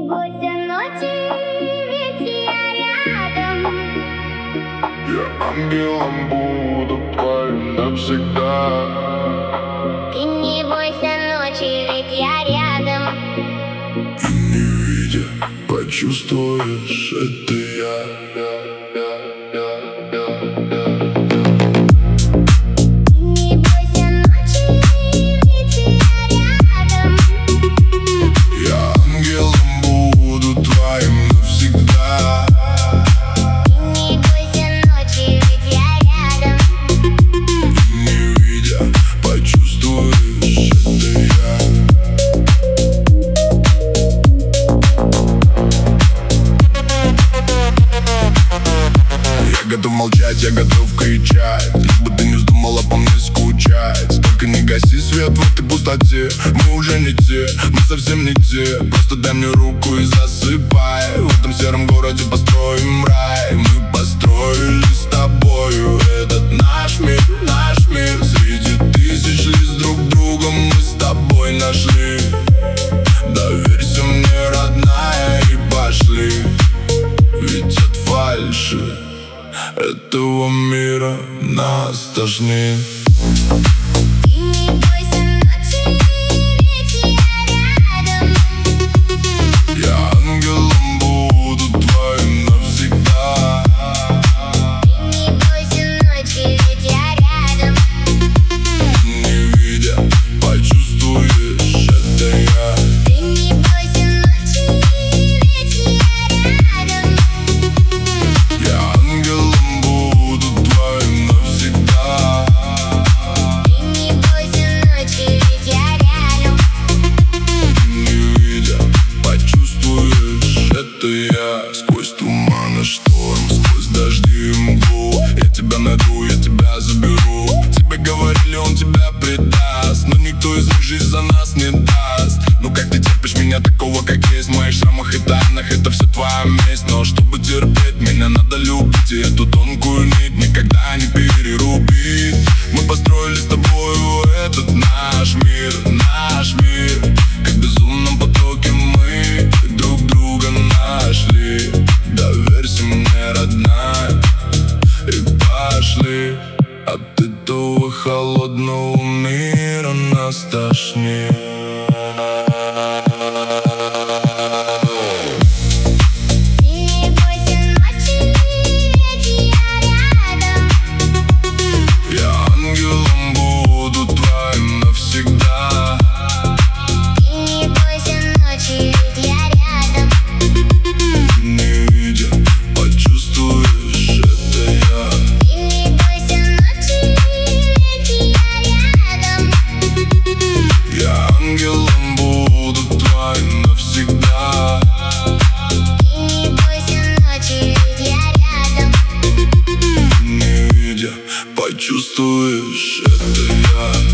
бойся ночи, ведь я рядом. Я ангелом буду твоим навсегда. Ты не бойся ночи, ведь я рядом. И не видя, почувствуешь, это я. Не бойся ночи, ведь я рядом. Я ангелом буду твоим навсегда. Не бойся ночи, ведь я рядом. И не видя, почувствуешь, это я. Я готов молчать, я готов кричать, лишь бы ты не вздумала по мне скучать. Только не гаси свет в этой пустоте. Мы уже не те, мы совсем не те. Просто дай мне руку и засыпай. В этом сером городе построим рай. Мы построили с тобою этот наш мир, наш мир. Среди тысяч лиц друг друга мы с тобой нашли. Доверься мне, родная, и пошли. Ведь от фальши этого мира нас тошнит. Не бойся ночи, ведь я рядом. Я ангелом буду твоим навсегда. Не бойся ночи, ведь я рядом. Не видя, почувствуешь, это я. Ты не бойся ночи, ведь я рядом. Я ангелом буду твоим навсегда. Ты не бойся ночи, ведь я рядом. Не видя, почувствуешь, это я. Сквозь туман и шторм, сквозь дожди и мглу. Я тебя найду, я тебя заберу. Тебе говорили, он тебя предаст, но никто из них жизнь за нас не даст. Ну как ты терпишь меня такого, как есть? В моих шрамах и тайнах это все твоя месть. Но чтобы терпеть, меня надо любить. И эту тонкую нить никогда не перерубить. Мы построили с тобою этот наш мир, наш мир. Как в безумном потоке мы друг друга нашли. Доверься мне, родная, и пошли. От этого холодного мира нас тошнит. Не бойся ночи, ведь я рядом. Я ангелом буду твоим навсегда. Не бойся ночи, ведь я рядом. Не видя, почувствуешь, это я. Не бойся ночи, ведь я рядом. Я ангелом буду твоим навсегда. Не бойся ночи, ведь я рядом. Не видя, почувствуешь, это я.